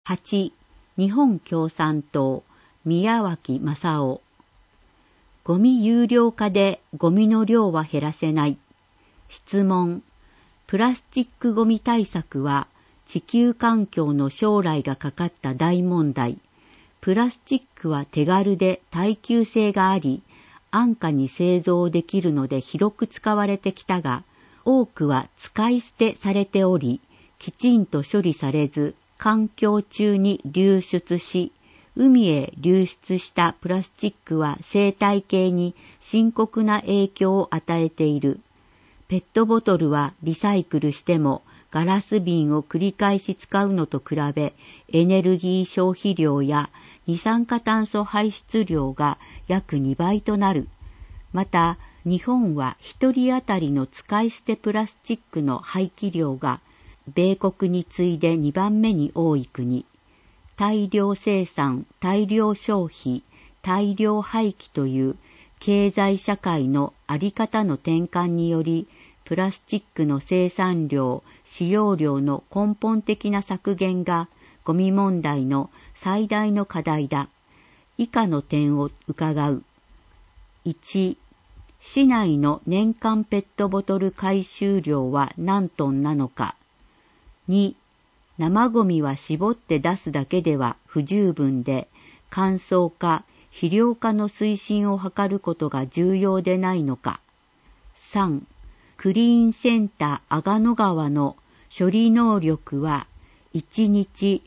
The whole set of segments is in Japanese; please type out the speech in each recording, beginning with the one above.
8. 日本共産党宮脇正夫。ゴミ有料化でゴミの量は減らせない。質問。プラスチックゴミ対策は地球環境の将来がかかった大問題。プラスチックは手軽で耐久性があり、安価に製造できるので広く使われてきたが、多くは使い捨てされており、きちんと処理されず、環境中に流出し、海へ流出したプラスチックは生態系に深刻な影響を与えている。ペットボトルはリサイクルしてもガラス瓶を繰り返し使うのと比べエネルギー消費量や二酸化炭素排出量が約2倍となる。また、日本は1人当たりの使い捨てプラスチックの廃棄量が米国に次いで2番目に多い国。大量生産、大量消費、大量廃棄という経済社会のあり方の転換により、プラスチックの生産量、使用量の根本的な削減がゴミ問題の最大の課題だ。以下の点を伺う。1、市内の年間ペットボトル回収量は何トンなのか。2、生ゴミは絞って出すだけでは不十分で、乾燥化、肥料化の推進を図ることが重要でないのか。3、クリーンセンター阿賀野川の処理能力は1日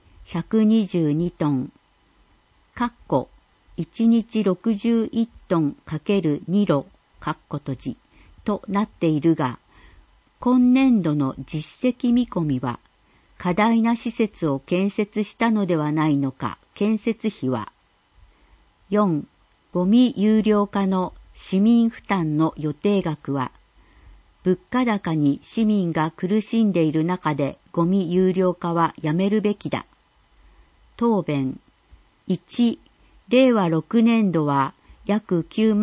122トン、1日61トン×2炉、となっているが、今年度の実績見込みは、過大な施設を建設したのではないのか、建設費は。4、ゴミ有料化の市民負担の予定額は、物価高に市民が苦しんでいる中でゴミ有料化はやめるべきだ。答弁。1、令和6年度は約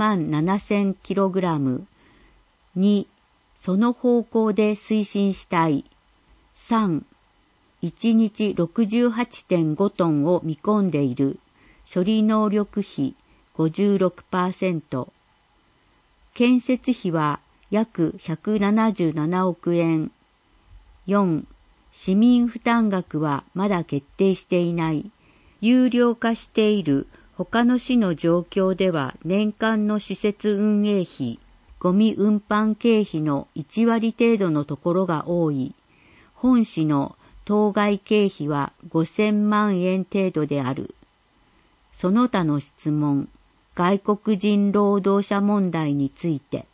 97,000kg。2、その方向で推進したい。3、1日 68.5 トンを見込んでいる。処理能力比 56%。建設費は約177億円。4、市民負担額はまだ決定していない。有料化している他の市の状況では年間の施設運営費、ゴミ運搬経費の1割程度のところが多い。本市の当該経費は5000万円程度である。その他の質問、外国人労働者問題について。